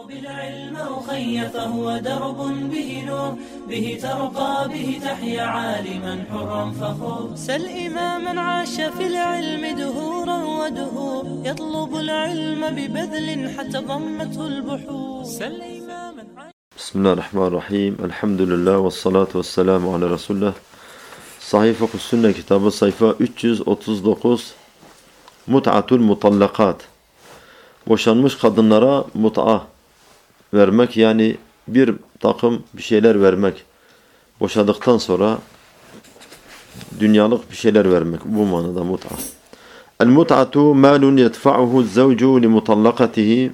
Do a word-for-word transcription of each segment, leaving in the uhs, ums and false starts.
بالعلم أخي فهو درب به نور به ترقى به تحيا عالما حرا فخور سل إماما عاش في العلم دهورا ودهور يطلب العلم ببذل حتى ضمته البحور سل إماما بسم الله الرحمن الرحيم الحمد لله والصلاة والسلام على رسول الله. Sahih Fıkh Sünne kitabı sayfa üç yüz otuz dokuz. Mut'atul mutallakat. Boşanmış kadınlara mut'a vermek, yani bir takım bir şeyler vermek. Boşadıktan sonra dünyalık bir şeyler vermek. Bu manada mut'a. El-mut'atu malun yedfa'uhu z-zawcu li-mutallakatihi.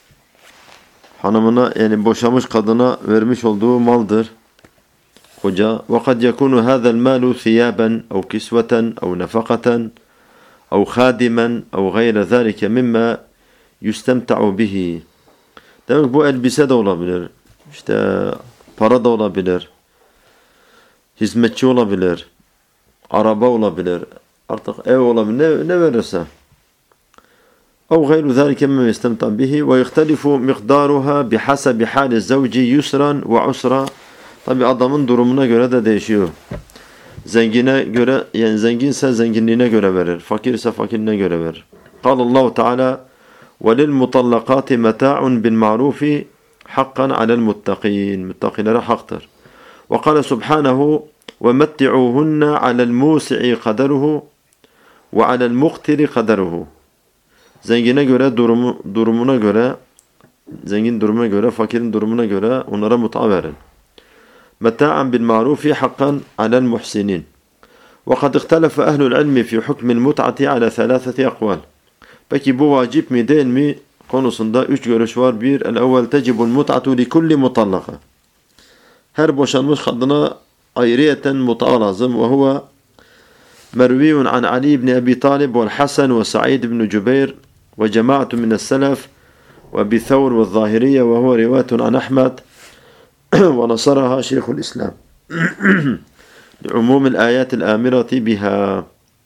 Hanımına, yani boşamış kadına vermiş olduğu maldır. Koca. وَقَدْ يَكُونُ هَذَا الْمَالُ ثِيَابًا اَوْ كِسْوَةً اَوْ نَفَقَةً اَوْ خَادِمًا اَوْ غَيْرَ ذَٰلِكَ مِمَّا يُسْتَمْتَعُ بِهِ. Demek bu elbise de olabilir, işte para da olabilir, hizmetçi olabilir, araba olabilir, artık ev olabilir, ne, ne verirse. اَوْ غَيْرُ ذَٰلِكَ مِمَّا يُسْتَمْتَعُ بِهِ وَيُخْتَلِفُ مِقْدَارُهَا بِحَسَبِ حَالِ الزَّوْجِ يُسْرًا وَعُسْرًا. Tabi adamın durumuna göre de değişiyor. Zengine göre, yani zenginse zenginliğine göre verir, fakirse fakirliğine göre verir. قال الله تعالى وَلِلْمُطَلَّقَاتِ مَتَاعٌ بِالْمَعْرُوفِ حَقًّا عَلَى الْمُتَّقِينَ. Müttakilere haktır. وَقَالَ سُبْحَانَهُ وَمَتِّعُوهُنَّ عَلَى الْمُوسِعِ قَدَرُهُ وَعَلَى الْمُقْتِرِ قَدَرُهُ. Zengine göre, durumu, durumuna göre, zengin durumuna göre, fakirin durumuna göre onlara mut'a verin. متاعا بالمعروف حقا على المحسنين. وقد اختلف أهل العلم في حكم المتعة على ثلاثة أقوال. Peki bu vacip mi değil mi konusunda üç görüş var. Bir, el-evvel tecibul mut'atu li kulli mutallaka. Her boşanmış kadına ayrıyeten mut'a lazım. Ve huve merviyun an Ali ibn Abi Talib ve Hasan ve Sa'id ibn Cübeyr ve cemaatu minel selef ve bi Thawr ve Zahiriye ve huve rivayetun an Ahmed ونصرها شيخ الإسلام لعموم الآيات الآمرة بها.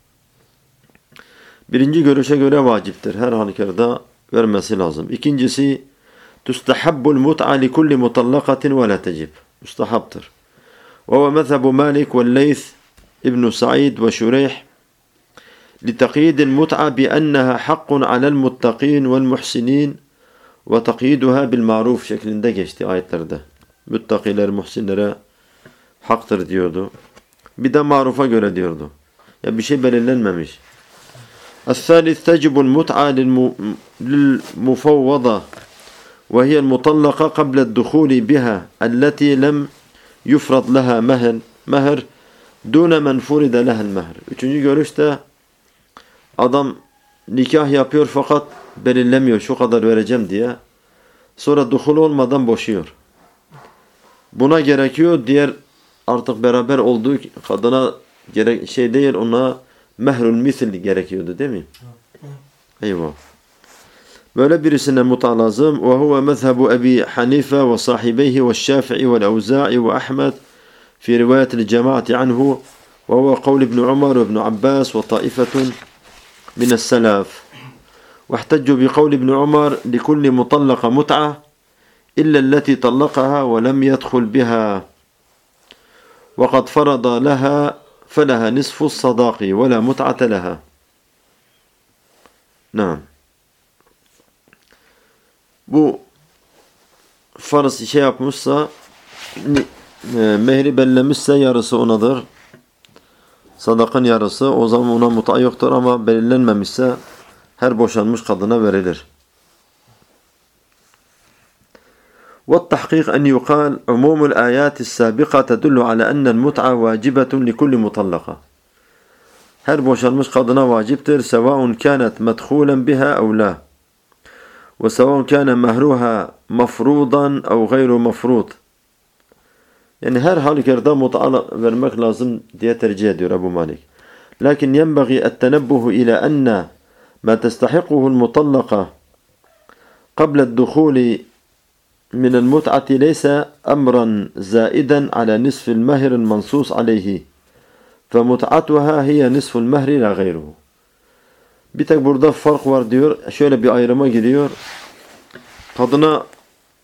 Birinci görüşe göre vaciptir. Her halükarda vermesi lazım. İkincisi, tustahabbul mut'a li kulli mutallakatin ve la tecib. Müstahaptır. Ve huve mezhebu Malik ve Leyth ibn Sa'id ve Şureyh لتقييد المتعة بأنها حق على المتقين والمحسنين وتقييدها بالمعروف şeklinde geçti ayetlerde. Müttakiler, muhsinlere haktır diyordu. Bir de marufa göre diyordu. Ya bir şey belirlenmemiş. الثالث تجب المتعة للمفوضة وهي المطلقة قبل الدخول بها التي لم يفرض لها مهر مهر دون من فرض لها المهر. Üçüncü görüşte adam nikah yapıyor fakat belirlemiyor şu kadar vereceğim diye. Sonra duhul olmadan boşuyor. Buna gerekiyor. Diğer artık beraber olduğu kadına gerek şey değil, ona mehrül misil gerekiyordu değil mi? Eyvah. Böyle birisine mut'a lazım. Ve huve mezhebu Ebi Hanife ve sahibeyhi ve Şafii ve Evza'i ve Ahmed fi rivayetil cemaati anhu ve huve kavl İbn Umar ve İbn Abbas ve taifetun minel selaf. Ve ihteccu bi kavl İbn Umar li kulli mutallaka mut'a إلا التي طلقها ولم يدخل بها وقد فرض لها فلها نصف الصداق ولا متعة لها. نعم. Bu farz şey yapmışsa, mehri bellemişse yarısı onadır. Sadakın yarısı, o zaman ona mut'a yoktur, ama belirlenmemişse her boşanmış kadına verilir. والتحقيق أن يقال عموم الآيات السابقة تدل على أن المتعة واجبة لكل مطلقة. Her boşanmış kadına vaciptir. سواء كانت مدخولا بها أو لا. وسواء كان مهرها مفروضا أو غير مفروض. Yani her halükarda mut'a vermek lazım diye tercih ediyor Ebu Malik. Lakin ينبغي التنبه إلى أن ما تستحقه المطلقة قبل الدخول من المتعة ليس أمرا زائدا على نصف المهر المنصوص عليه فمتعتها هي نصف المهر لا غيره. Bir tek burada fark var diyor. Şöyle bir ayrıma giriyor. Kadına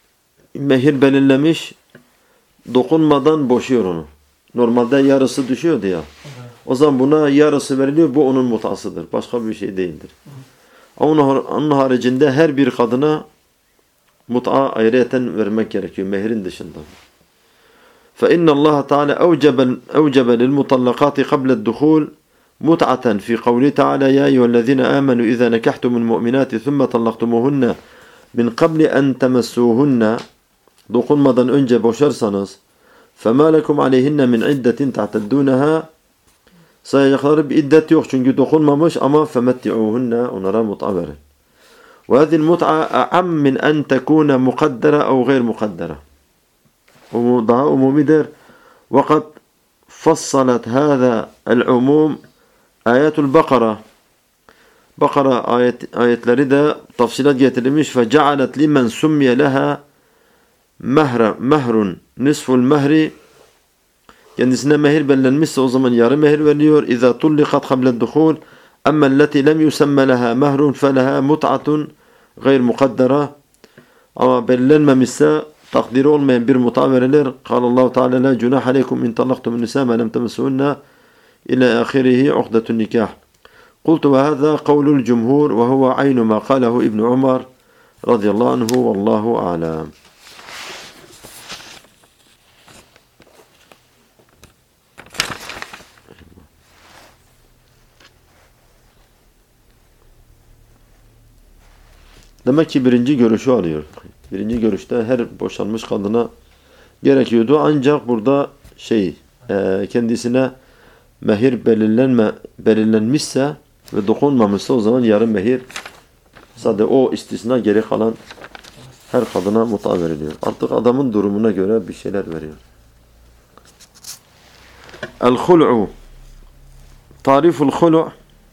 mehir belirlemiş, dokunmadan boşuyor onu. Normalde yarısı düşüyordu ya. O zaman buna yarısı veriliyor, bu onun mutasıdır. Başka bir şey değildir. Ama onun haricinde her bir kadına mut'a ayrıyeten vermek gerekiyor, mehrin dışında. فإن الله تعالى أوجب أوجب للمطلقات قبل الدخول متعة في قوله تعالى يا أيها الذين آمنوا إذا نكحتم المؤمنات ثم طلقتموهن من قبل أن تمسوهن dokunmadan önce boşarsanız فَمَا لَكُمْ عَلَيْهِنَّ مِنْ عِدَّةٍ تَعْتَدُّونَهَا sayacakları bir iddet yok çünkü dokunmamış ama فَمَتِّعُوهُنَّ onlara mut'a verin. وَهَذِي الْمُتْعَةِ أَعَمْ مِنْ أَنْ تَكُونَ مُقَدَّرَةً أَوْ غَيْرْ مُقَدَّرَةً daha umumidir. وَقَدْ فَصَّلَتْ هَذَا الْعُمُومِ آيَاتُ الْبَقَرَةِ Bakara ayet, ayetleri de tafsilat getirilmiş. فَجَعَلَتْ لِمَنْ سُمِّيَ لَهَا mehrun nisful mehri kendisine mehir belirlenmişse o zaman yarı mehir veriliyor. İza tulliqat qabla dukhul amma allati lem yusamma laha mehrun falaha mut'atun gayr mukaddara ama belirlenmemişse takdiri olmayan bir mut'a verilir. Allahu Teala la junah aleykum in talaqtum nisa ma lem temassuhunna ila ahirih uqdatun nikah. قلت وهذا قول الجمهور وهو عين ما قاله ابن عمر رضي الله عنه والله أعلم. Demek ki birinci görüşü alıyor. Birinci görüşte her boşanmış kadına gerekiyordu. Ancak burada şey e, kendisine mehir belirlenme, belirlenmişse ve dokunmamışsa o zaman yarım mehir sadece o istisna geri kalan her kadına mut'a veriliyor. Artık adamın durumuna göre bir şeyler veriyor. El-hul'u tariful hul'u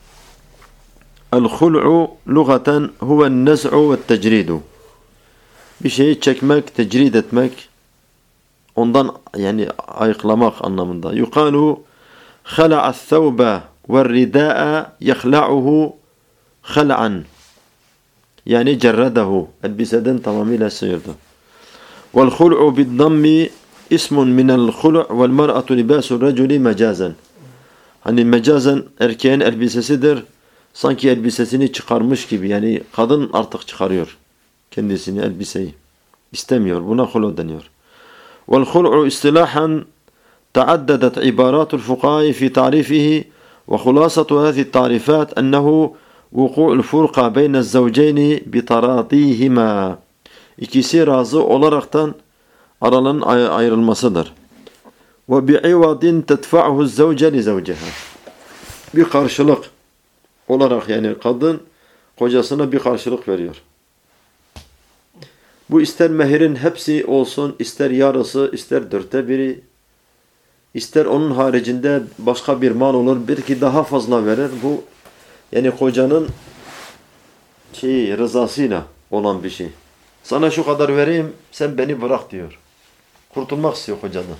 El-hul'u lugaten huven nez'u ve tecridu bir şeyi çekmek, tecrid etmek ondan yani ayıklamak anlamında. Yukalu khala'a's thawba ve'r-rida'a yakhla'uhu khal'an yani cerredehu elbiseden tamamıyla sıyırdı. Vel-hul'u bid-dammi ismun minel-hul' vel-mer'atu libasu-r-raculi mecazen hani mecazen erkeğin elbisesidir. Sanki elbisesini çıkarmış gibi yani kadın artık çıkarıyor kendisini elbiseyi istemiyor buna hulu deniyor. Vel hul'u istilahan taaddadat ibaratul fuqaha fi ta'rifihi ve hulasatu hadihi ta'rifat ennehu vuku'ul furqa beyne'z zawceyn bi taradihima ikisi razı olaraktan aralarının ayrılmasıdır. Ve bi'ivadin tedfa'uhu'z zawce li zawciha bir karşılık olarak yani kadın kocasına bir karşılık veriyor. Bu ister mehirin hepsi olsun, ister yarısı, ister dörtte biri, ister onun haricinde başka bir mal olur, belki daha fazla verir. Bu yani kocanın şeyi, rızasıyla olan bir şey. Sana şu kadar vereyim, sen beni bırak diyor. Kurtulmak istiyor kocadan.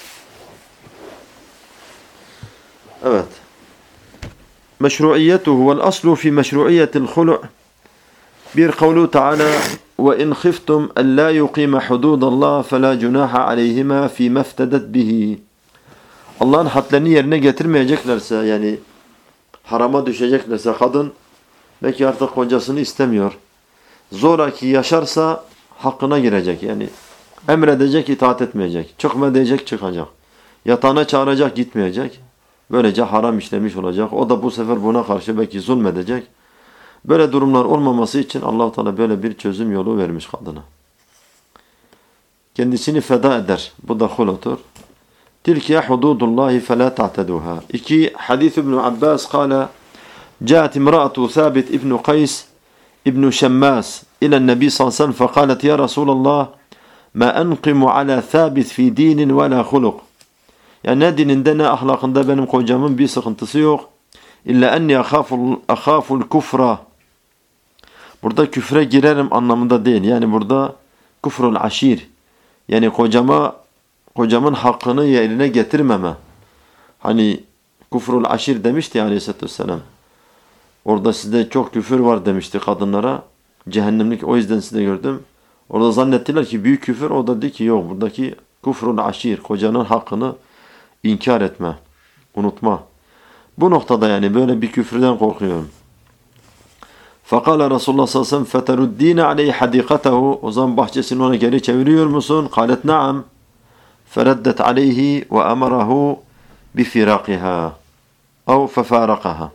Evet. مشروعيته والأصل في مشروعية الخلع bir قوله تعالى وإن خفتم ألا يقيم حدود الله فلا جناح عليهما فيما افتدت به Allah'ın hadlerini yerine getirmeyeceklerse yani harama düşeceklerse kadın belki artık kocasını istemiyor. Zoraki yaşarsa hakkına girecek yani emredecek itaat etmeyecek. Çıkma diyecek çıkacak. Yatağına çağıracak gitmeyecek. Böylece haram işlemiş olacak. O da bu sefer buna karşı belki zulmedecek. Böyle durumlar olmaması için Allah-u Teala böyle bir çözüm yolu vermiş kadına. Kendisini feda eder. Bu da hulutur. Tilke hududullahi fela ta'teduha. İki hadis İbn Abbas kâle Câet imra'atu Thabit İbn Qays İbn Şemmas ile Nebi sallallahu aleyhi ve sellem fekâlet ya Resulallah ma enqimu ala Thabit fi dinin ve la huluk. Yani ne dininde ne ahlakında benim kocamın bir sıkıntısı yok. İlla enni akhaful akhaful kufra. Burada küfre girerim anlamında değil. Yani burada kufrul aşir. Yani kocama kocamın hakkını yerine getirmeme. Hani kufrul aşir demişti ya Aleyhisselatü Vesselam. Orada sizde çok küfür var demişti kadınlara. Cehennemlik o yüzden size gördüm. Orada zannettiler ki büyük küfür, o da dedi ki yok, buradaki kufrun aşir, kocanın hakkını inkar etme, unutma. Bu noktada yani böyle bir küfürden korkuyorum. Fakale Resulullah sallallahu aleyhi ve sellem feteruddine aleyhi hadikatehu, o zaman bahçesini ona geri çeviriyor musun? Kalet naam. Fereddet aleyhi ve emarahu bifirakiha ev fefarakaha.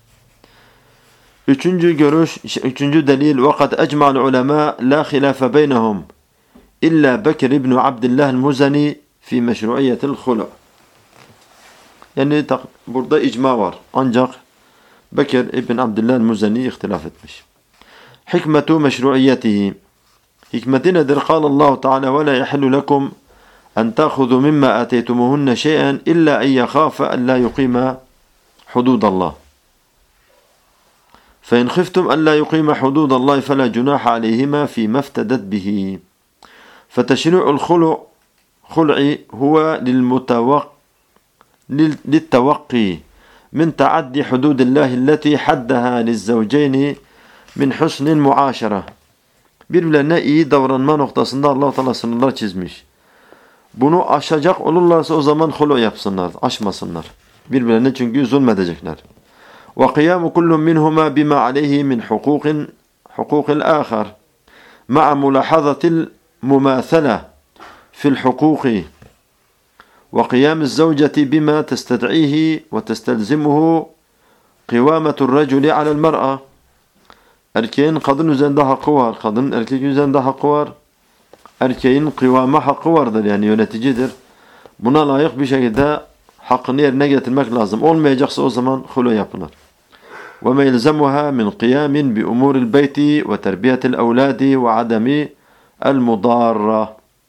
Üçüncü görüş, üçüncü delil وَقَدْ اَجْمَعَ الْعُلَمَاء لَا خِلَافَ بَيْنَهُمْ اِلَّا بَكِرْ ibn Abdullah el-Muzani fi meşruiyetil khulu'. Yani burada icma var. Ancak Bekir ibn Abdullah el-Muzani ihtilaf etmiş. Hikmetu meşruiyetihi. Hikmeti nedir? قال الله تعالى وَلَا يَحِلُّ لَكُمْ أَنْ تَأْخُذُوا مِمَّا آتَيْتُمُهُنَّ شَيْئًا إِلَّا أَنْ يَخَافَ أَنْ لَا يُقِيمَ حُدُودَ اللّٰهِ فإن خفتم ألا يقيم حدود الله فلا جناح عليهما فيما افتدت به فتشريع الخلع خلع هو للمتوق للتوقي من تعدي حدود الله التي حدها للزوجين من حسن المعاشرة. Birbirlerine iyi davranma noktasında Allah-u Teala sınırlar çizmiş. Bunu aşacak olurlarsa o zaman hulu yapsınlar, aşmasınlar. Birbirlerine çünkü zulmedecekler. وقيام كل منهما بما عليه من حقوق حقوق الآخر مع ملاحظة المماثلة في الحقوق وقيام الزوجة بما تستدعيه وتستلزمه قوامة الرجل على المرأة. Erkeğin kadın üzerinde hakkı var, kadının erkek üzerinde hakkı var. Erkeğin kıvama hakkı vardır, yani yöneticidir. Buna layık bir şekilde hakkını yerine getirmek lazım. Olmayacaksa o zaman hulu yapılır. وَمَا يَلْزَمُهَا مِنْ قِيَامٍ بِأُمُورِ الْبَيْتِ وَتَرْبِيَةِ الْأَوْلَادِ وَعَدَمِ الْمُضَارَّةِ.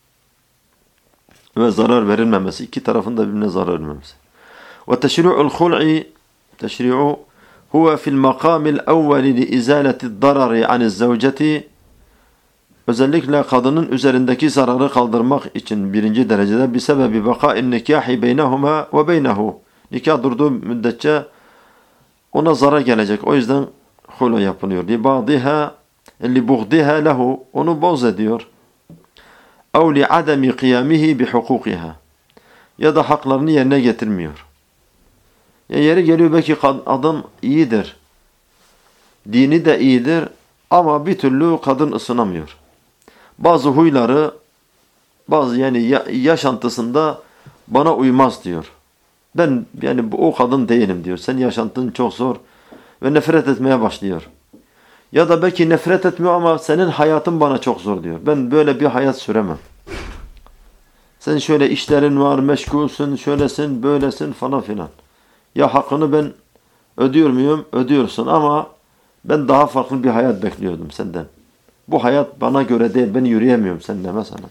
Ve zarar verilmemesi. İki tarafın da birbirine zarar vermemesi. وَتَشْرِعُ الْخُلْعِ تَشْرِعُ هُوَ فِي الْمَقَامِ الْأَوَّلِ لِإِزَالَةِ الضَّرَرِ عَنِ الزَّوْجَةِ. Özellikle kadının üzerindeki zararı kaldırmak için birinci derecede bir sebebi vakâin nikâhi beynehuma ve beynehu. Nikah durduğu müddetçe ona zarar gelecek. O yüzden hulu yapılıyor. Libâdiha libughdiha lehu. Onu boz ediyor. Ev li'ademi kıyamihi bihukukiha. Ya da haklarını yerine getirmiyor. Ya yeri geliyor belki adam iyidir. Dini de iyidir ama bir türlü kadın ısınamıyor. Bazı huyları, bazı yani yaşantısında bana uymaz diyor. Ben yani o kadın değilim diyor. Senin yaşantın çok zor ve nefret etmeye başlıyor. Ya da belki nefret etmiyor ama senin hayatın bana çok zor diyor. Ben böyle bir hayat süremem. Sen şöyle işlerin var, meşgulsün, şöylesin, böylesin falan filan. Ya hakkını ben ödüyor muyum? Ödüyorsun ama ben daha farklı bir hayat bekliyordum senden. Bu hayat bana göre değil, ben yürüyemiyorum seninle mesela.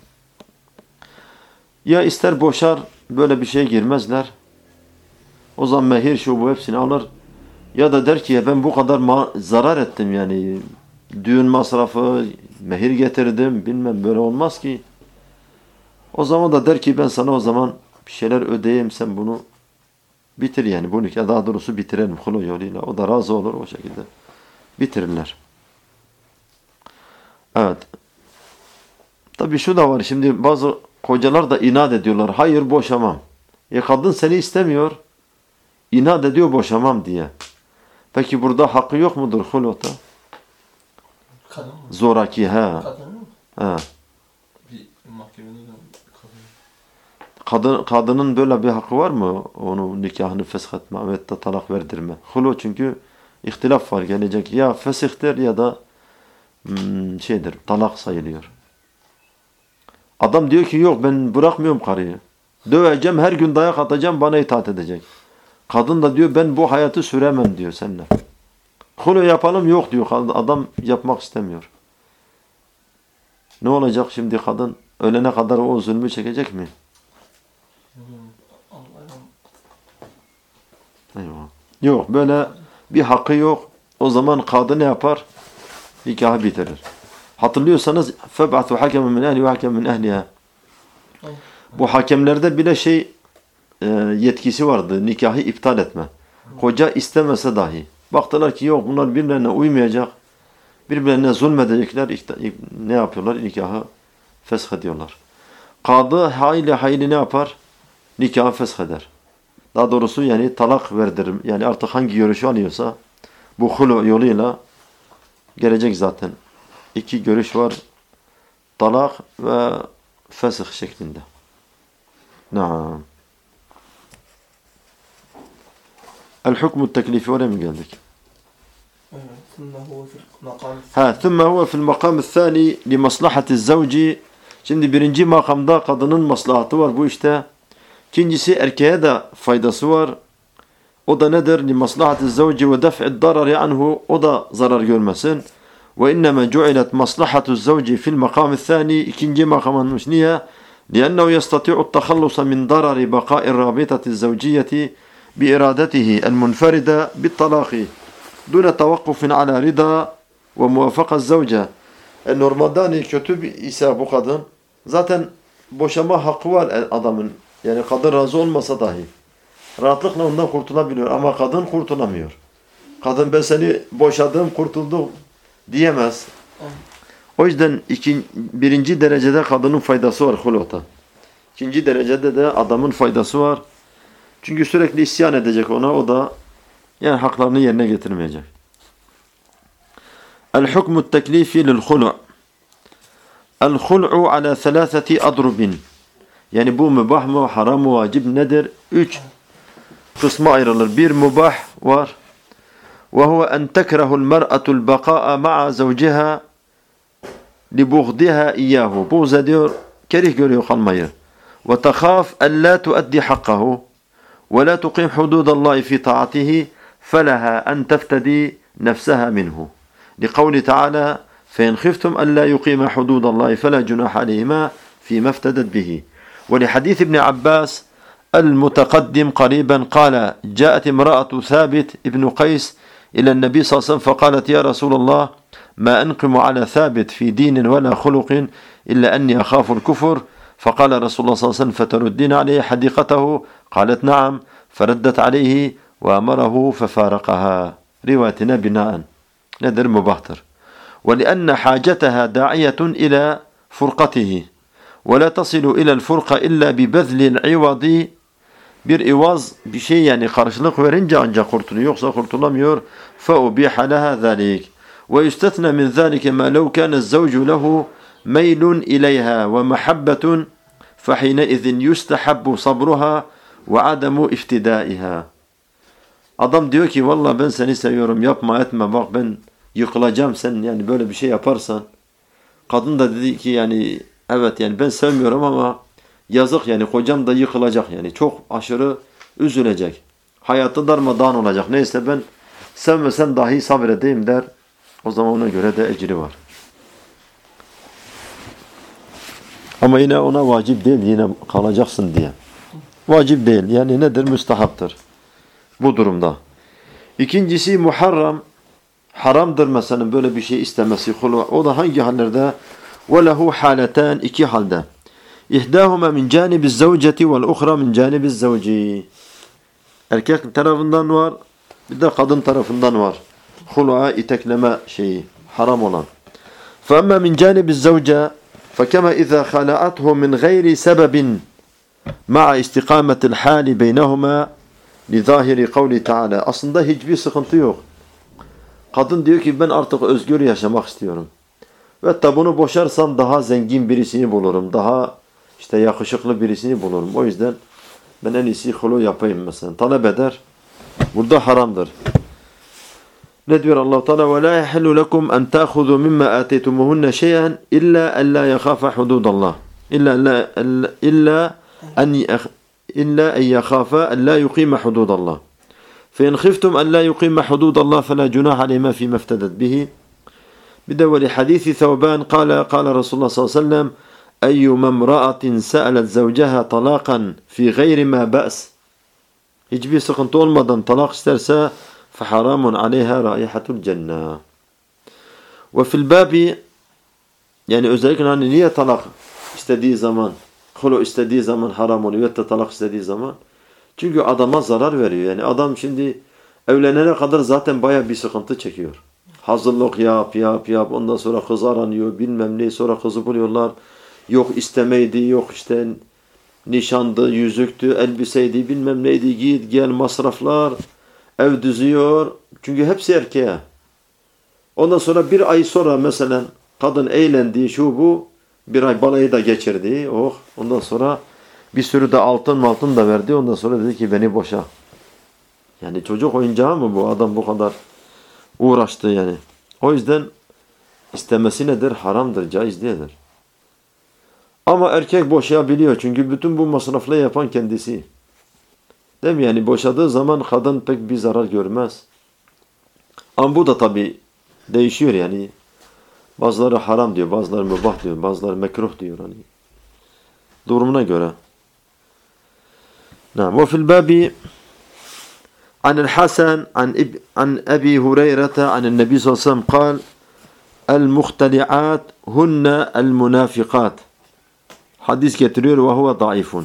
Ya ister boşar, böyle bir şeye girmezler. O zaman mehir şu bu hepsini alır. Ya da der ki ya ben bu kadar zarar ettim yani. Düğün masrafı, mehir getirdim, bilmem böyle olmaz ki. O zaman da der ki ben sana o zaman bir şeyler ödeyeyim, sen bunu bitir yani. Bu nikah daha doğrusu bitirelim hulu yoluyla. O da razı olur o şekilde. Bitirirler. Evet. Tabii şu da var. Şimdi bazı kocalar da inat ediyorlar. Hayır boşamam. Ya kadın seni istemiyor. İnat ediyor boşamam diye. Peki burada hakkı yok mudur hulota? Kadın mı? Zoraki ha. Kadın mı? Ha. Bir mahkemede de kadın. Kadın, kadının böyle bir hakkı var mı? Onu nikahını feshetme ve da talak verdirme. Hulu çünkü ihtilaf var gelecek. Ya fesihtir ya da hmm, şeydir, talak sayılıyor. Adam diyor ki yok ben bırakmıyorum karıyı. Döveceğim, her gün dayak atacağım, bana itaat edecek. Kadın da diyor ben bu hayatı süremem diyor seninle. Hulu yapalım, yok diyor. Adam yapmak istemiyor. Ne olacak şimdi kadın? Ölene kadar o zulmü çekecek mi? Eyvah. Yok böyle bir hakkı yok. O zaman kadın ne yapar? Nikahı bitirir. Hatırlıyorsanız فَبْعَثُوا حَكَمًا مِنْ اَهْلِ وَحَكَمًا مِنْ اَهْلِهَا. Bu hakemlerde bile şey e, yetkisi vardı. Nikahı iptal etme. Koca istemese dahi. Baktılar ki yok bunlar birbirlerine uymayacak. birbirlerine zulmedecekler, ne yapıyorlar? Nikahı feshediyorlar. Kadı hayli hayli ne yapar? Nikahı fesheder. Daha doğrusu yani talak verdirir. Yani artık hangi görüşü alıyorsa bu hulu yoluyla gelecek zaten. İki görüş var. Talak ve fesih şeklinde. Naam. El-hukmu teklifi oraya mı geldik? Ha, ثم هو في المقام الثاني لمصلحة الزوج. Şimdi birinci makamda kadının maslahatı var bu işte. İkincisi erkeğe de faydası var. O da nedir? لمصلحة الزوج ودفع الضرر عنه. O da zarar görmesin. وإنما جعلت مصلحة الزوج في المقام الثاني. İkinci makamınmış. Niye? لأنه يستطيع التخلص من ضرر بقاء الرابطة الزوجية بإرادته المنفردة بالطلاق دون توقف على رضا وموافقة الزوجة. Normalde hani kötü ise bu kadın zaten boşama hakkı var adamın. Yani kadın razı olmasa dahi rahatlıkla ondan kurtulabiliyor ama kadın kurtulamıyor. Kadın ben seni boşadım, kurtuldum diyemez. O yüzden iki, birinci derecede kadının faydası var hulota. İkinci derecede de adamın faydası var. Çünkü sürekli isyan edecek ona, o da yani haklarını yerine getirmeyecek. El-hukmu teklifi lil-hulu'. El-hulu'u ala thalathati adrubin. Yani bu mübah mı, haram mı, vacip nedir? Üç kısma ayrılır. Bir mübah var. وهو أن تكره المرأة البقاء مع زوجها لبغضها إياه. Buğz ediyor, kerih görüyor kalmayı. وتخاف ألا تؤدي حقه ولا تقيم حدود الله في طاعته فلها أن تفتدي نفسها منه. لقول تعالى فإن خفتم ألا يقيم حدود الله فلا جناح عليهما فيما افتدت به. ولحديث ابن عباس المتقدم قريبا قال جاءت امرأة ثابت ابن قيس إلى النبي صلى الله عليه وسلم فقالت يا رسول الله ما أنقم على ثابت في دين ولا خلق إلا أني أخاف الكفر. فقال رسول الله صلى الله عليه وسلم فتردين عليه حديقته؟ قالت نعم. فردت عليه وأمره ففارقها. روايتنا بناء nedir? Mübahtır. ولأن حاجتها داعية إلى فرقته ولا تصل إلى الفرقة إلا ببذل العوض. Bir ivaz, bir şey yani karşılık verince ancak kurtuluyor, yoksa kurtulamıyor. فَأُبِيحَ لَهَا ذَلِكَ وَيُسْتَثْنَ مِنْ ذَلِكَ مَا لَوْ كَانَ الزَّوْجُ لَهُ مَيْلٌ إِلَيْهَا وَمَحَبَّةٌ فَحِينَئِذٍ يُسْتَحَبُّ صَبْرُهَا وَعَدَمُ اِفْتِدَائِهَا. Adam diyor ki vallahi ben seni seviyorum, yapma etme, bak ben yıkılacağım sen yani böyle bir şey yaparsan. Kadın da dedi ki yani evet yani ben sevmiyorum ama yazık yani kocam da yıkılacak yani çok aşırı üzülecek. Hayatı darmadağın olacak. Neyse ben sevmesem dahi sabredeyim der. O zaman ona göre de ecri var. Ama yine ona vacip değil, yine kalacaksın diye. Vacip değil yani nedir? Müstahaptır. Bu durumda. İkincisi muharram. Haramdır mesela böyle bir şey istemesi. O da hangi hallerde? وَلَهُ حَالَتَانِ iki halde. İhdâhuma min cânibiz zavceti vel ukhra min cânibiz zavci. Erkek tarafından var, bir de kadın tarafından var. Hulu'a itekleme şeyi, haram olan. فَأَمَّا مِنْ جَانِبِ الزَّوْجَةِ فَكَمَا إِذَا خَلَعَتْهُ مِنْ غَيْرِ سَبَبٍ مَعَ اِسْتِقَامَةِ الْحَالِ بَيْنَهُمَا لِظَاهِرِ قَوْلِ تَعَالَى. Aslında hiçbir sıkıntı yok. Kadın diyor ki ben artık özgür yaşamak istiyorum. Ve hatta bunu boşarsam daha zengin birisini bulurum. Daha işte yakışıklı birisini bulurum. O yüzden ben en iyisi hulu yapayım mesela. Talep eder. Burada haramdır. Ne diyor Allah-u Teala? وَلَا يَحِلُّ لَكُمْ أَنْ تَأْخُذُوا مِمَّا آتَيْتُمُهُنَّ شَيْئًا إِلَّا أَلَّا يَخَافَ حُدُودَ اللّٰهِ إِلَّا إِلَّا أَنْ إِلَّا أَنْ يَخَافَ أَلَّا يُقِيمَ حُدُودَ اللّٰهِ فَإِنْ خِفْتُمْ أَلَّا يُقِيمَ حُدُودَ اللّٰهِ فَلَا جُنَاحَ عَلَيْهِمَا فِيمَا افْتَدَتْ بِهِ. Bir de وَلِحَدِيثِ ثَوْبَانَ قَالَ قَالَ رَسُولُ اللّٰهِ صَلَّى اللّٰهُ عَلَيْهِ وَسَلَّمَ اَيُّمَا امْرَأَةٍ سَأَلَتْ زَوْجَهَا طَلَاقًا فِي غَيْرِ مَا بَأْسٍ. Hiçbir sıkıntı olmadan talak isterse فَحَرَامٌ عَلَيْهَا رَائِحَةُ الْجَنَّةِ. وَفِي الْبَابِ yani özellikle hani niye talak istediği zaman, hulu istediği zaman haram oluyor ve talak istediği zaman? Çünkü adama zarar veriyor. Yani adam şimdi evlenene kadar zaten baya bir sıkıntı çekiyor. hazırlık yap yap yap. Ondan sonra kız aranıyor bilmem ne. Sonra kızı buluyorlar. Yok istemeydi, yok işte nişandı, yüzüktü, elbiseydi, bilmem neydi, git gel masraflar, ev düzüyor. Çünkü hepsi erkeğe. Ondan sonra bir ay sonra mesela kadın eğlendi, şu bu, bir ay balayı da geçirdi. Oh, ondan sonra bir sürü de altın altın da verdi. Ondan sonra dedi ki beni boşa. Yani çocuk oyuncağı mı bu? Adam bu kadar uğraştı yani. O yüzden istemesi nedir? Haramdır, caiz değildir. Ama erkek boşayabiliyor. Çünkü bütün bu masrafları yapan kendisi. Değil mi? Yani boşadığı zaman kadın pek bir zarar görmez. Ama bu da tabii değişiyor yani. Bazıları haram diyor, bazıları mübah diyor, bazıları mekruh diyor. Hani. Durumuna göre. Ve fil babi عن الحسن عن عن أبي هريرة عن النبي صلى الله عليه وسلم قال المختلعات هن المنافقات. Hadis getiriyor ve huve daifun.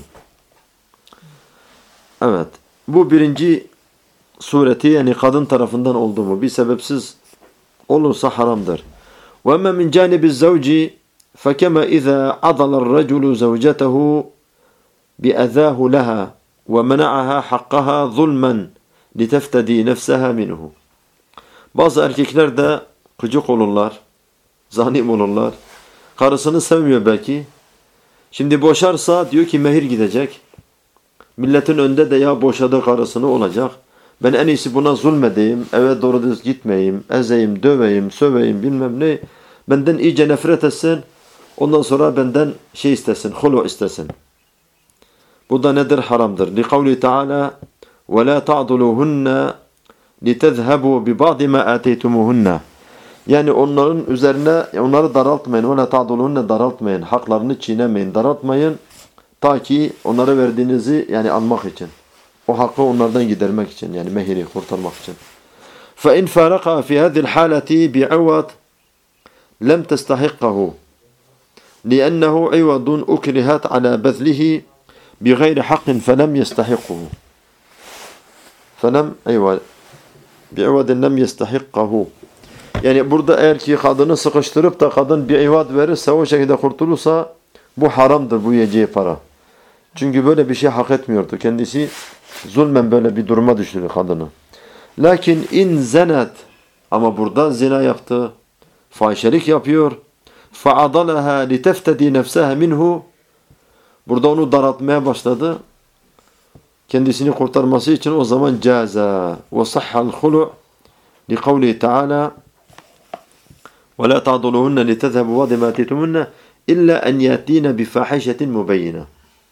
Evet. Bu birinci sureti yani kadın tarafından oldu mu bir sebepsiz olursa haramdır. Ve emme min canibiz zavci fekema iza adala'r raculu zavcetehu bi'azahu laha ve mena'aha hakkaha zulmen liteftedi nefseha minhu. Bazı erkekler de gıcık olurlar, zalim olurlar. Karısını sevmiyor belki. Şimdi boşarsa diyor ki mehir gidecek. Milletin önünde de ya boşadı karısını olacak. Ben en iyisi buna zulmedeyim, eve doğru düz gitmeyeyim, ezeyim, döveyim, söveyim bilmem ne. Benden iyice nefret etsin. Ondan sonra benden şey istesin, hulu istesin. Bu da nedir? Haramdır. Likavli Teala وَلَا تَعْضُلُوهُنَّ لِتَذْهَبُوا بِبَعْضِ مَا آتَيْتُمُهُنَّ. Yani onların üzerine onları daraltmayın. وَلَا تَعْضُلُوهُنَّ daraltmayın. Haklarını çiğnemeyin, daraltmayın. Ta ki onlara verdiğinizi yani almak için. O hakkı onlardan gidermek için. Yani mehiri kurtarmak için. فَاِنْ فَارَقَا فِي هَذِي الْحَالَةِ بِعِوَدٍ لَمْ تَسْتَحِقَّهُ لِأَنَّهُ عِوَدٌ أُكْرِهَتْ عَلَى بَذْلِهِ بِغَيْرِ حَقٍ فَلَمْ يَسْتَحِقُّهُ فَلَمْ اَيْوَ بِعِوَدٍ لَمْ يَسْتَحِقَّهُ. Yani burada eğer ki kadını sıkıştırıp da kadın bir ivad verirse o şekilde kurtulursa bu haramdır, bu yiyeceği para. Çünkü böyle bir şey hak etmiyordu. Kendisi zulmen böyle bir duruma düşürdü kadını. Lakin in zenet, ama burada zina yaptı, fahişelik yapıyor. فَعَضَلَهَا لِتَفْتَدِي نَفْسَهَا minhu. Burada onu daraltmaya başladı. Kendisini kurtarması için o zaman caza ve sahhal khulu' li kavli Teala ve la ta'duluhunna litezhabu ba'd ma atitumunna illa en yatina bi fahishatin mubayyina.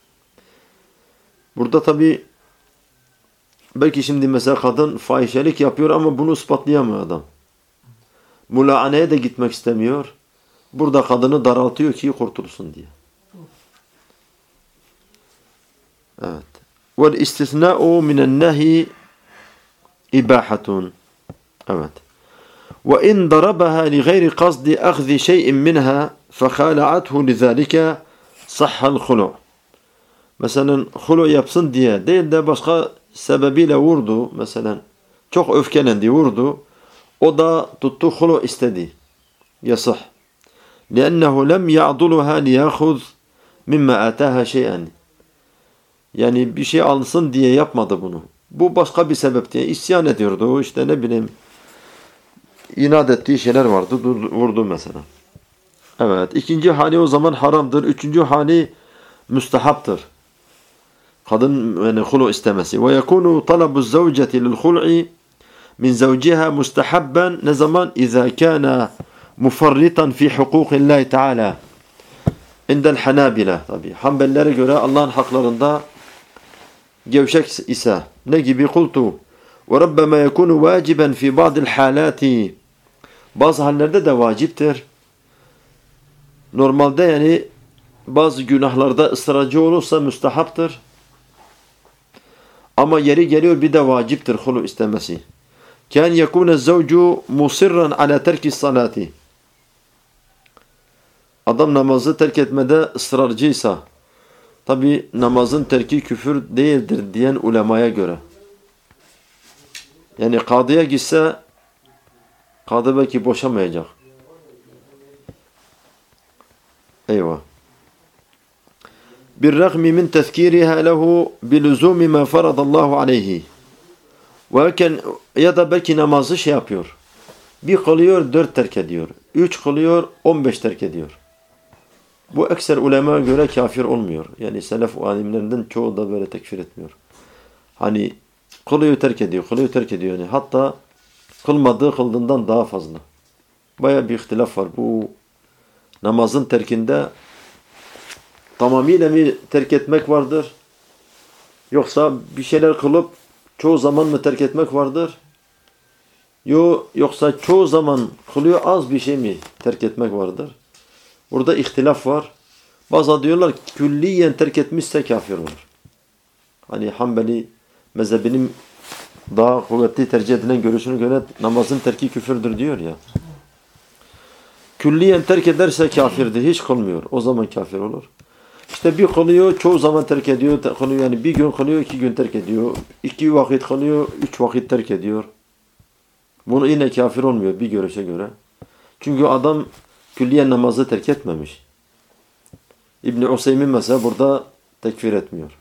Burada tabi belki şimdi mesela kadın fahişelik yapıyor ama bunu ispatlayamıyor adam. Mulaaneye de gitmek istemiyor. Burada kadını daraltıyor ki kurtulsun diye. Evet. وَالْاِسْتِثْنَاءُ مِنَ النَّهِ إِبَاحَةٌ. Evet. وَاِنْ ضَرَبَهَا لِغَيْرِ قَصْدِ أَخْذِ شَيْءٍ مِنْهَا فَخَالَعَتْهُ لِذَٰلِكَ صَحَّ الْخُلُعُ. Mesela hulu yapsın diye değil de başka sebebiyle vurdu. Mesela çok öfkelendi, vurdu. O da tuttu hulu istedi. Yasah. لِأَنَّهُ لَمْ يَعْضُلُهَا لِيَأْخُذْ مِمَّا آتَاهَا شَيْئًا. Yani bir şey alsın diye yapmadı bunu. Bu başka bir sebep diye isyan ediyordu. O işte ne bileyim inat ettiği şeyler vardı. Vurdu mesela. Evet. İkinci hali o zaman haramdır. Üçüncü hali müstehaptır. Kadın yani hulu istemesi. Ve yekunu talabu zavceti lil hul'i min zavciha mustahabban ne zaman? İza kana mufarritan fi hukukillahi teala. İndel hanabile tabi. Hanbelilere göre Allah'ın haklarında gevşek ise ne gibi? Kultu ve rabbema yekunu vaciben fi ba'dil halati. Bazı hallerde de vaciptir. Normalde yani bazı günahlarda ısrarcı olursa müstehaptır. Ama yeri geliyor bir de vaciptir hulu istemesi. Kan yekune zavcu musirran ala terki salati. Adam namazı terk etmede ısrarcıysa, tabi namazın terki küfür değildir diyen ulemaya göre. Yani kadıya gitse, Kadı belki boşamayacak. Eyvah. بالرغم من تذكيرها له بلزوم ما فرض الله عليه. Ve ya da belki namazı şey yapıyor. Bir kılıyor, dört terk ediyor. Üç kılıyor, on beş terk ediyor. Bu ekser ulemaya göre kafir olmuyor. Yani selef alimlerinden çoğu da böyle tekfir etmiyor. Hani kılıyor, terk ediyor, kılıyor, terk ediyor. Yani hatta kılmadığı kıldığından daha fazla. Baya bir ihtilaf var. Bu namazın terkinde tamamıyla mı terk etmek vardır? Yoksa bir şeyler kılıp çoğu zaman mı terk etmek vardır? Yo, yoksa çoğu zaman kılıyor, az bir şey mi terk etmek vardır? Burada ihtilaf var. Bazı diyorlar ki külliyen terk etmişse kafir olur. Hani Hanbeli mezhebinin daha kuvvetli tercih edilen görüşüne göre namazın terki küfürdür diyor ya. Külliyen terk ederse kafirdir. Hiç kılmıyor. O zaman kafir olur. İşte bir kılıyor, çoğu zaman terk ediyor. Kılıyor, yani bir gün kılıyor, iki gün terk ediyor. İki vakit kılıyor, üç vakit terk ediyor. Bunu yine kafir olmuyor bir görüşe göre. Çünkü adam külliyen namazı terk etmemiş. İbn-i Useymin mesela burada tekfir etmiyor.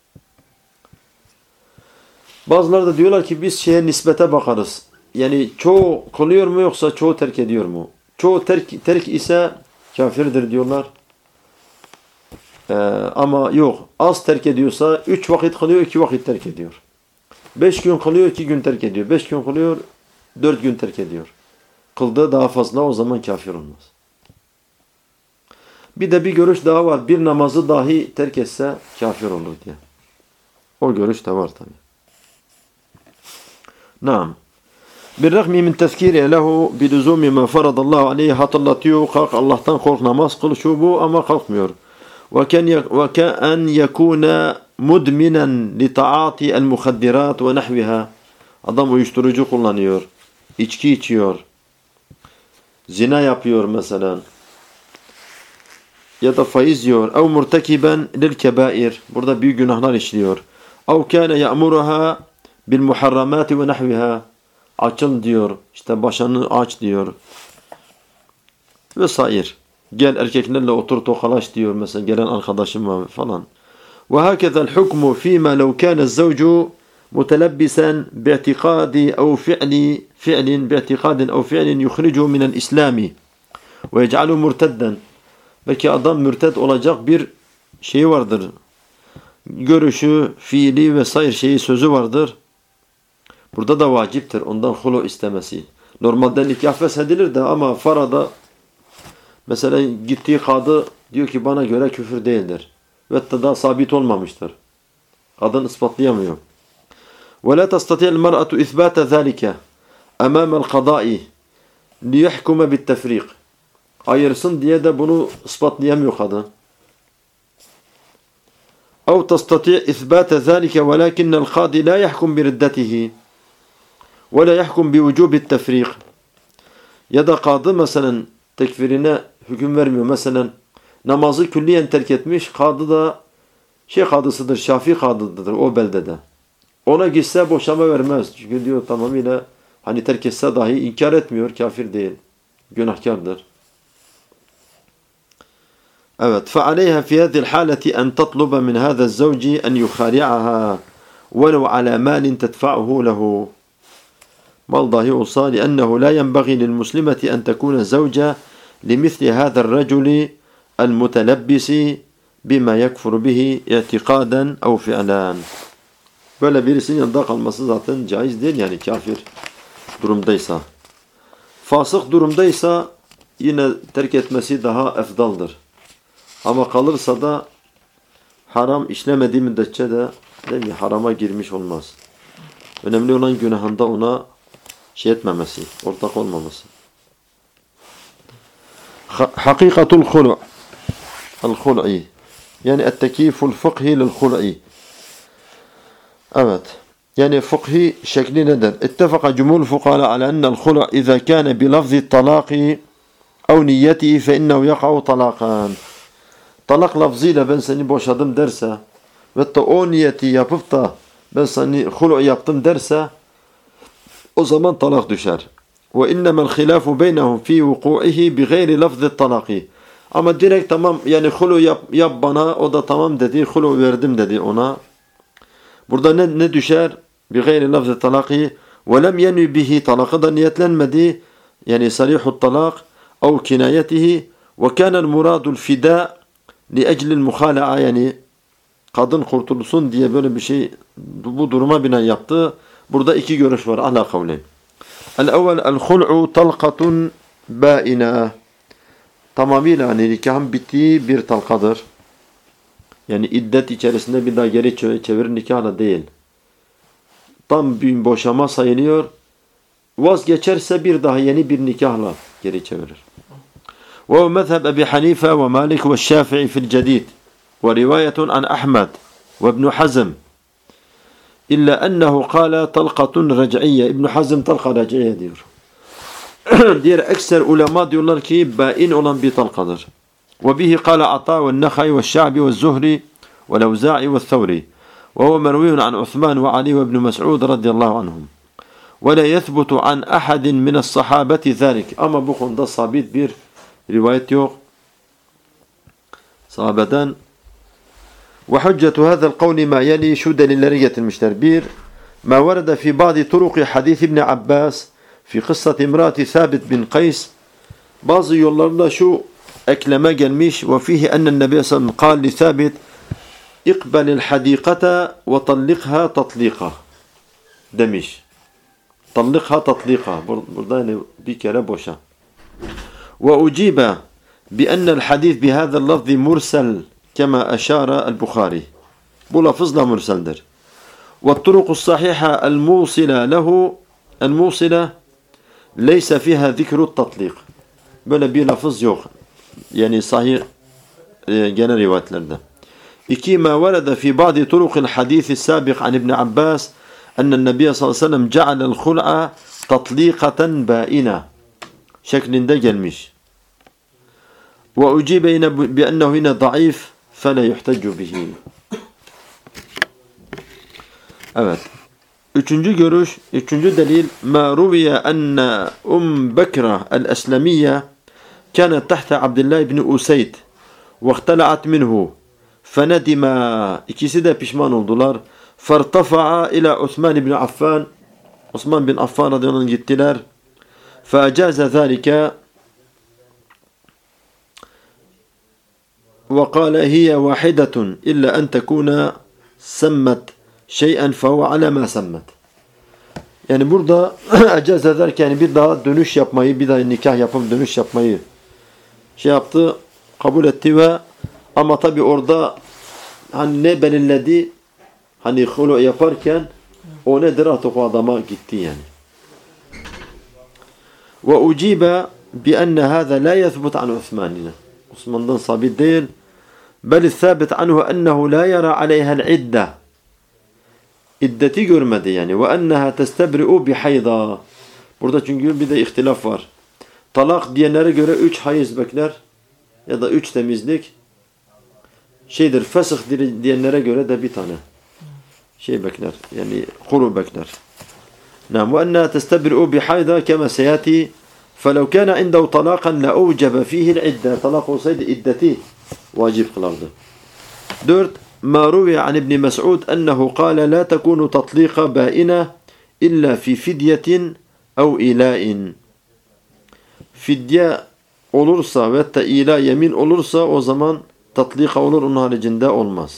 Bazıları da diyorlar ki biz şeye nispete bakarız. Yani çoğu kılıyor mu yoksa çoğu terk ediyor mu? Çoğu terk, terk ise kafirdir diyorlar. Ee, ama yok. Az terk ediyorsa üç vakit kılıyor, iki vakit terk ediyor. Beş gün kılıyor, iki gün terk ediyor. Beş gün kılıyor, dört gün terk ediyor. Kıldığı daha fazla, o zaman kafir olmaz. Bir de bir görüş daha var. Bir namazı dahi terk etse kafir olur diye. O görüş de var tabi. Naam. Birrahmi min tezkiri lehu biluzumi ma faradallahu aleyhi, hatırlatıyor. Kalk Allah'tan kork, namaz kıl, şu bu, ama kalkmıyor. Ve kâen yekûne mudminen li ta'ati el muhaddirat ve nahviha. Adam uyuşturucu kullanıyor. İçki içiyor. Zina yapıyor mesela. Ya da faiz yiyor. Ev murtekiben lil kebair. Burada büyük günahlar işliyor. Ev kâne ya'muruha bil muharramati ve nahviha. Açıl diyor. İşte başını aç diyor. Vesaire. Gel erkeklerle otur tokalaş diyor mesela. Gelen arkadaşım var falan. Ve hakezel hukmu fîmâ lev kâne zevcu متلبسا باعتقاد أو فعل فعل باعتقاد أو فعل يخرجه من الإسلام ويجعله مرتدا. Belki adam mürted olacak bir şey vardır. Görüşü, fiili vesaire şeyi, sözü vardır. Burada da vaciptir ondan hulu istemesi. Normalde nikah feshedilir de ama farada mesela gittiği kadı diyor ki bana göre küfür değildir. Ve da sabit olmamıştır. Kadın ispatlayamıyor. ولا تستطيع المرأة إثبات ذلك أمام القضاء ليحكم بالتفريق. Ayırsın diye de bunu ispatlayamıyor kadın. أو تستطيع إثبات ذلك ولكن القاضي لا يحكم بردته ولا يحكم بوجوب التفريق. Ya da kadı mesela tekfirine hüküm vermiyor. Mesela namazı külliyen terk etmiş. Kadı da şey kadısıdır, Şafii kadıdır o beldede. Ona gitse boşama vermez. Çünkü diyor tamamıyla hani terk etse dahi inkar etmiyor. Kafir değil. Günahkardır. Evet. فَعَلَيْهَا فِي هَذِي الْحَالَةِ أَنْ تَطْلُبَ مِنْ هَذَا الزَّوْجِ أَنْ يُخَارِعَهَا وَلَوْ عَلَى مَالٍ تَدْفَعُهُ لَهُ. Mal dahi olsa لِأَنَّهُ لَا يَنْبَغِي لِلْمُسْلِمَةِ أَنْ تَكُونَ زَوْجًا لِمِثْلِ هَذَا الرَّجُلِ الْمُتَلَبِّسِ بِمَا يَكْفُرُ بِهِ اِعْتِقَادًا أَوْ فِعْلًا. Böyle birisinin yanında kalması zaten caiz değil, yani kafir durumdaysa. Fasık durumdaysa yine terk etmesi daha efdaldır. Ama kalırsa da haram işlemediği müddetçe de değil mi, harama girmiş olmaz. Önemli olan günahında ona şey etmemesi, ortak olmaması. Hakikatul khulu' el-khul'i yani et-tekiful fıkhi lil-khul'i. Evet. Yani fıkhi şekli nedir? İttefaka cumhur fukala ala ennel khulu' iza kana bi lafzi talaqi ev niyetihi fe innehu yaka'u talaqan. Talak lafzıyla ben seni boşadım derse ve da o niyeti yapıp da ben seni khulu' yaptım derse o zaman talak düşer. وإنما الخلاف بينهم في وقوعه بغير لفظ الطلاق. Ama direkt tamam yani hulu yap, yap bana, o da tamam dedi, hulu verdim dedi ona. Burada ne, ne düşer? بغير لفظ الطلاق ولم ينوي به طلاق da niyetlenmedi. Yani sarihut talak أو كنايته وكان المراد الفداء لأجل المخالعة, yani kadın kurtulsun diye böyle bir şey bu duruma binaen yaptı. Burada iki görüş var. Ala kavleyn. El-evvel el-hul'u talqatun bâina. Tamamıyla hani nikahın bittiği bir talkadır. Yani iddet içerisinde bir daha geri çevirir nikahla değil. Tam bir boşama sayılıyor. Vazgeçerse bir daha yeni bir nikahla geri çevirir. Ve mezheb Ebi Hanife ve Malik ve Şafii fil cedid. Ve rivayetun an Ahmed ve İbn Hazm. İlla ennehu kâle talqatun rec'iyye. İbn Hazm talqa rec'iyye diyor. Diğer ekser ulema diyorlar ki bain olan bir talkadır. Ve bihi kâle Ata ve Nekhay ve Şa'bi ve Zuhri ve Levza'i ve Thawri. Ve huve merviyun an Uthman ve Ali ve İbn Mes'ud radıyallahu anhum. Ve la yethbutu an ahadin mine's sahabeti zâlik. Ama bu konuda sabit bir rivayet yok. Sahabeden. Ve hüccetu hâzel kavli ma yeli, şu delilleri getirmişler. Bir, ma verede fi ba'di turuqi hadith İbn Abbas fi kıssat imrati Thabit bin Qays. Bazı yollarında şu ekleme gelmiş. Ve fihi ennen nebi sallallahu aleyhi ve sellem kâl li Thabit İqbalil hadikata ve tallikha tatlika demiş. Tallikha tatlika. Burada yani bir kere boşa. Ve ucibe bi ennel hadith bi hâzel lafzi mursel kema eşâre el-Bukhari. Bu lafızla murseldir. Ve turuqus sahiha el-musile lehu el-musile leyse fiha zikrut tatlik. Böyle bir lafız yok. Yani sahih e, genel rivayetlerde. İki, ma verede fi ba'di turuqil hadisi sabik an İbn Abbas ennen nebiye sallallahu aleyhi ve sellem ce'alel khul'a tatlikaten bâina şeklinde gelmiş. Ve ucibe yine bi ennehu yine zayıf fele yuhteccu bihi. Evet. Üçüncü görüş, üçüncü delil ma ruviye enne Um Bekra el-Eslemiyye kânet tahta Abdullah ibn Usayd ve ihtela'at minhu fenedima. İkisi de pişman oldular. Fertafa'a ila Osman ibn Affan. Osman bin Affan radıyallahu anh gittiler. Feacaze zâlike ve kâle hiye vahidetun illa en tekûne semmet şey'en fehuve ala ma semmet. Yani burada ecaz ederken bir daha dönüş yapmayı, bir daha nikah yapıp dönüş yapmayı şey yaptı, kabul etti ve ama tabi orada hani ne belirledi, hani hulu yaparken o nedir artık o adama gitti yani. Ve ucibe bi enne hâzâ la yethbut an Osman'ine. Osman'dan sabit değil. Bel thabit anhu ennehu la yara aleyhel idde. İddeti görmedi yani. Ve enneha testebri'u bi hayda. Burada çünkü bir de ihtilaf var. Talak diyenlere göre üç hayız bekler ya da üç temizlik şeydir. Fesih diyenlere göre de bir tane şey bekler. Yani hulu bekler. Nam ve enneha testebri'u bi hayda kema seyati. فَلَوْ كَانَ عِنْدَهُ طَلَاقًا لَاَوْجَبَ ف۪يهِ الْعِدَّةِ. Talak olsaydı iddeti vacip kılardı. Dört, مَا رُوِيَ عَنْ اِبْنِ مَسْعُودٍ اَنَّهُ قَالَ لَا تَكُونُ تَطْلِيقَ بَائِنَةً اِلَّا فِي فِدْيَةٍ اَوْ اِلَٰئٍ. Fidye olursa ve da ila yemin olursa o zaman tatlika olur, onun haricinde olmaz.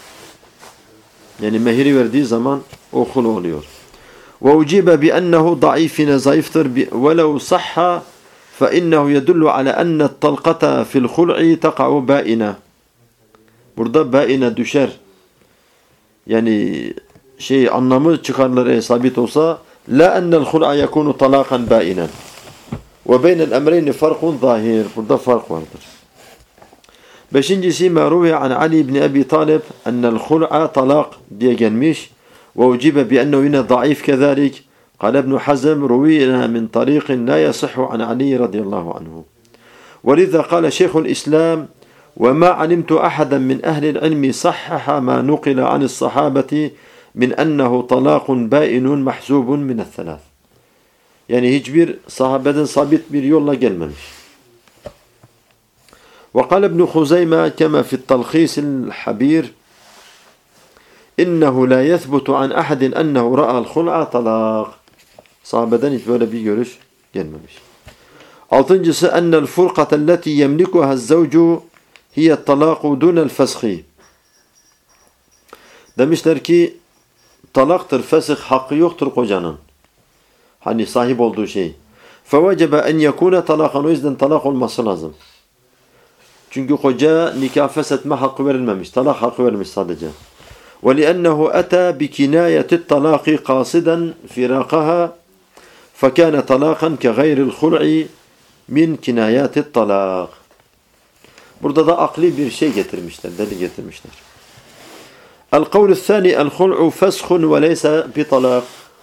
Yani mehri verdiği zaman o hul oluyor. وَاُجِيبَ بِأَنَّهُ ضَعِيفٍ زَيْفْتِرْ وَلَوْ صَحَّ فَإِنَّهُ يَدُلُّ عَلَى أَنَّ الطَّلْقَةَ فِي الْخُلْعِ تَقَعُ بَائِنَةً. Burada bâine düşer. Yani şey anlamı çıkarılır eğer sabit olsa la ennel hul'a yekunu talakan bâinen. Ve beynel emreyni farkun zahir. Burada fark vardır. Beşincisi ma ruviye an Ali ibn Abi Talib ennel hul'a talak diye gelmiş. Ve ucibe bi ennehu yine zayıf kezalik. قال ابن حزم روينا من طريق لا يصح عن علي رضي الله عنه. ولذا قال شيخ الإسلام وما علمت أحدا من أهل العلم صحح ما نقل عن الصحابة من أنه طلاق بائن محسوب من الثلاث. Yani hiçbir sahabeden sabit bir yolla gelmemiş. وقال ابن خزيمة كما في التلخيص الحبير إنه لا يثبت عن أحد أنه رأى الخلع طلاق. Sahabeden hiç böyle bir görüş gelmemiş. Altıncısı ennel furqatelleti yemlikuha az-zawcu hiye talaku dunel feshi. Demişler ki talaktır, fesih hakkı yoktur kocanın. Hani sahip olduğu şey. Fevecebe en yekune talakan, o yüzden talak olması lazım. Çünkü koca nikah feshetme hakkı verilmemiş. Talak hakkı verilmiş sadece. وَلِأَنَّهُ أَتَى بِكِنَايَةِ الطَّلَاقِ قَاصِدًا فِرَاقَهَا فَكَانَ طَلَاقًا كَغَيْرِ الْخُلْعِ min kinayati talak. Burada da akli bir şey getirmişler, delil getirmişler. El-kavlu thani el-hul'u feshun ve leysa bi talak.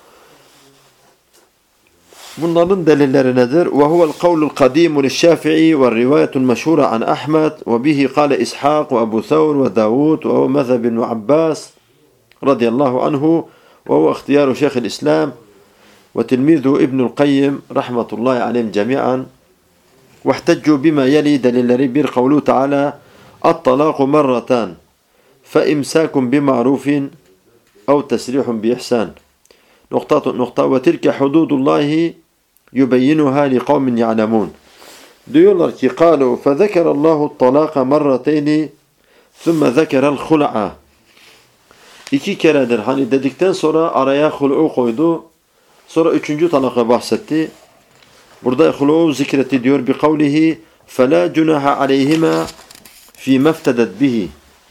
Bunların delilleri nedir? Ve huvel kavlul kadimu liş-Şafii ve rivayetul meşhura an Ahmed ve bihi kâle İshak ve Ebu Thawr ve Davud ve mezheb ibn Abbas radıyallahu anhu ve huve ihtiyaru Şeyh'il İslam ve tilmizu İbnül Kayyim rahmetullahi aleyhim cemi'an. واحتجوا بما يلي دليل bir قوله تعالى الطلاق مرتان فإمساك بمعروف أو تسريح بإحسان نقطة نقطة وتلك حدود الله يبينها لقوم يعلمون. Diyorlar ki قالوا فذكر الله الطلاق مرتين ثم ذكر الخلع. İki keredir hani dedikten sonra araya hul'u koydu. Sonra üçüncü talaka bahsetti. Burada hulu'u zikretti diyor bi kavlihi فَلَا جُنَحَ عَلَيْهِمَا فِي مَفْتَدَتْ bihi.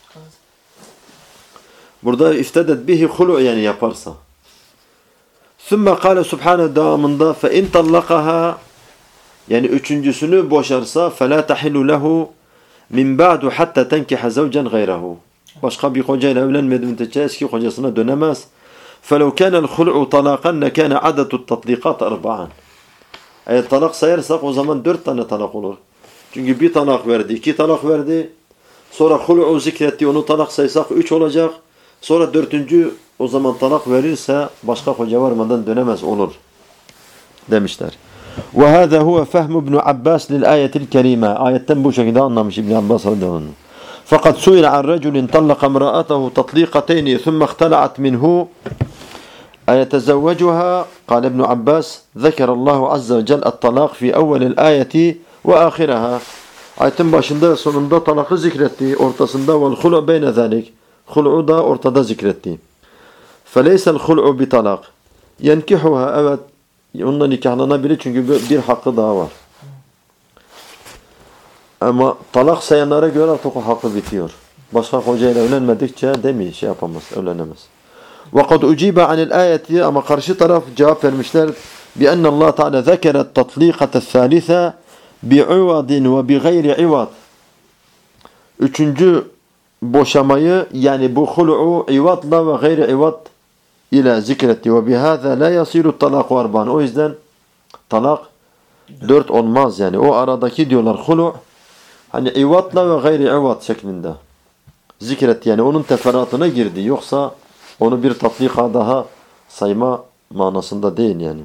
Burada iftedet bihi hulu yani yaparsa. ثُمَّ قَالَ سُبْحَانَهُ devamında فَاِنْ طَلَّقَهَا yani üçüncüsünü boşarsa فَلَا تَحِلُّ لَهُ مِنْ بَعْدُ حَتَّى تَنْكِحَ زَوْجًا غَيْرَهُ. Başka bir kocayla evlenmedi müddetçe eski kocasına dönemez. فَلَوْ كَانَ الْخُلْعُ طَلَاقًا لَكَانَ عَدَةُ التَّطْلِقَاتِ أَرْبَعًا. Eğer talak sayarsak o zaman dört tane talak olur. Çünkü bir talak verdi, iki talak verdi. Sonra hulu'u zikretti, onu talak saysak üç olacak. Sonra dördüncü o zaman talak verirse başka koca varmadan dönemez olur demişler. وَهَذَا هُوَ فَهْمُ ابْنُ عَبَّاسِ لِلْآيَةِ الْكَرِيمَةِ. Ayetten bu şekilde anlamış İbn Abbas radıyallahu anh. فَقَدْ سُئِلَ عَنْ رَجُلٍ طَلَّقَ امْرَأَتَهُ تَطْلِيقَتَيْنِ ثُمَّ اخْتَلَعَتْ مِنْهُ أيتزوجها؟ قال ابن عباس ذكر الله عز وجل الطلاق في أول الآية وآخرها. Ayetin başında ve sonunda talakı zikretti. Ortasında vel hulu beyne zalik. Hul'u da ortada zikretti. Feleysel hul'u bi talak. Yenkihuha, evet. Onunla nikahlanabilir çünkü bir hakkı daha var. Ama talak sayanlara göre artık o hakkı bitiyor. Başka kocayla evlenmedikçe demi şey yapamaz, evlenemez. وَقَدْ اُجِيبَ عَنِ الْآيَةِ ama karşı taraf cevap vermişler بِأَنَّ اللّٰهَ تَعَالَى ذَكَرَ التَّطْلِيقَةَ الثَّالِثَةِ بِعِوَضٍ وَبِغَيْرِ عِوَضٍ. Üçüncü boşamayı yani bu hulu'u ivatla ve gayri ivat ile zikretti. وَبِهَذَا لَا يَصِيرُ الطَّلَاقُ أَرْبَانِ. O yüzden talak dört olmaz yani. O aradaki diyorlar hulu' hani ivatla ve gayri ivat şeklinde zikretti. Yani onun teferruatına girdi. Yoksa onu bir tatlika daha sayma manasında değil yani.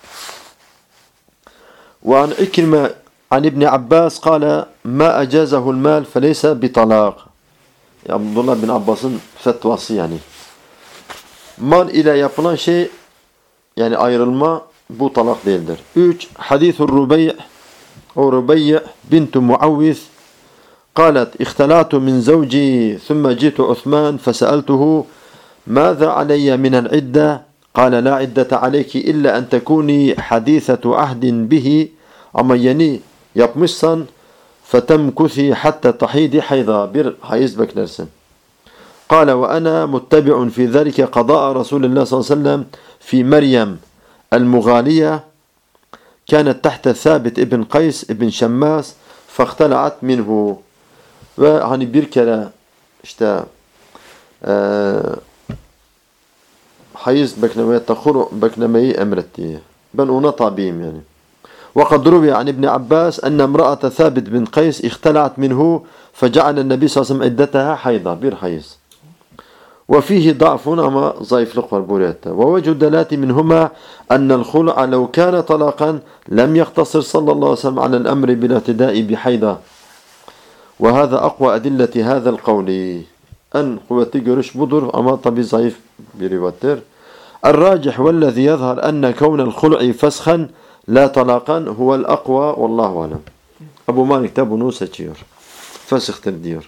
وعن إكرمة عن ابن عباس قال ما أجازه المال فليس بطلاق. Abdullah bin Abbas'ın fetvası yani. Mal ile yapılan şey yani ayrılma bu talak değildir. üç. Hadithur Rubey' o Rubey' bint Muavviz قالت اختلعت من زوجي ثم جئت عثمان فسألته ماذا علي من العدة؟ قال لا عدة عليك إلا أن تكوني حديثة عهد به ama yeni yapmışsan فَتَمْكُثِي حَتَّى تَحِيدِ حَيْضًا bir hayız beklersin. قال وأنا متبع في ذلك قضاء رسول الله صلى الله عليه وسلم في مريم المغالية كانت تحت ثابت ابن قيس ابن شماس فاختلعت منه. Ve hani bir kere işte e, hayız beklemeye, tahur beklemeyi emretti. Ben ona tabiyim yani. وقد روي عن ابن عباس أن امرأة ثابت بن قيس اختلعت منه فجعل النبي صلى الله عليه وسلم عدتها حيضة bir hayız. وفيه ضعف أما ضعيف لقر بوريته. ووجه الدلالة منهما أن الخلع لو كان طلاقا لم يقتصر صلى الله عليه وسلم على الأمر بالاعتداء بحيضة. وهذا أقوى أدلة هذا القول. أن قوة görüş budur ama tabi zayıf bir rivayettir. الراجح والذي يظهر أن كون الخلع فسخا لا طلاقا هو الأقوى والله أعلم. Ebu Malik de bunu seçiyor. Fesıhtır diyor.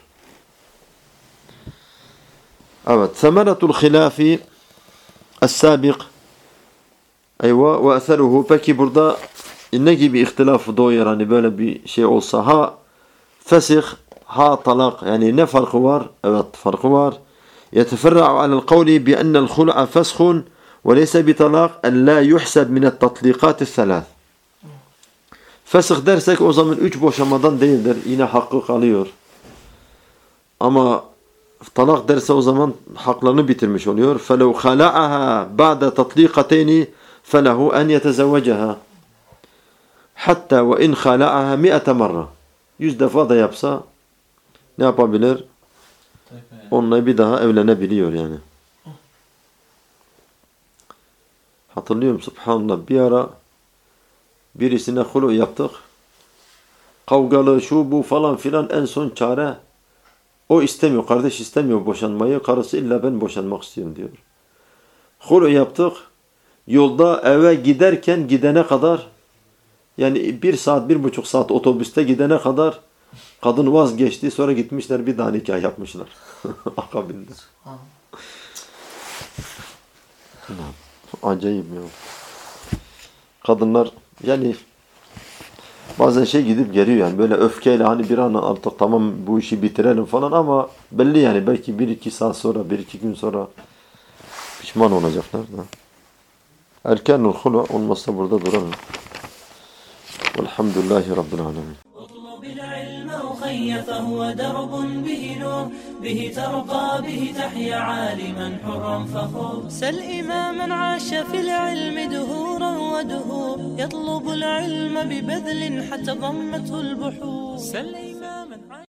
Evet. Semeratul hilafi es-sabik eyvah ve eseruhu. Peki burada ne gibi ihtilafı doğuyor hani böyle bir şey olsa ha fesih ha talak yani ne farkı var? Evet farkı var. Yeteferra'u alel kavli bi ennel khul'a feshun ve leyse bi talak en la yuhseb minet tatliqatis selas. Fesih dersek o zaman üç boşamadan değildir. Yine hakkı kalıyor. Ama talak derse o zaman haklarını bitirmiş oluyor. فَلَوْ خَلَعَهَا بَعْدَ تَطْلِيقَتَيْنِ فَلَهُ أَنْ يَتَزَوَّجَهَا حَتَّى وَاِنْ خَلَعَهَا مِئَةَ مَرَّةً Yüz defa da yapsa ne yapabilir? Onunla bir daha evlenebiliyor yani. Hatırlıyorum subhanallah bir ara birisine hulu yaptık. Kavgalı şu bu falan filan en son çare o istemiyor. Kardeş istemiyor boşanmayı. Karısı illa ben boşanmak istiyorum diyor. Hulu yaptık. Yolda eve giderken gidene kadar yani bir saat bir buçuk saat otobüste gidene kadar kadın vazgeçti. Sonra gitmişler bir daha nikah yapmışlar. Akabinde. Acayip ya. Kadınlar yani bazen şey gidip geliyor yani böyle öfkeyle hani bir an artık tamam bu işi bitirelim falan ama belli yani belki bir iki saat sonra bir iki gün sonra pişman olacaklar da. Erkanul hulu olmazsa burada duralım. Velhamdülillahi Rabbil alemin. خي فهو درب به نور به ترقى به تحيا عالما حرا فخور سل إماما عاش في العلم دهورا ودهور يطلب العلم ببذل حتى ضمته البحور سل إماما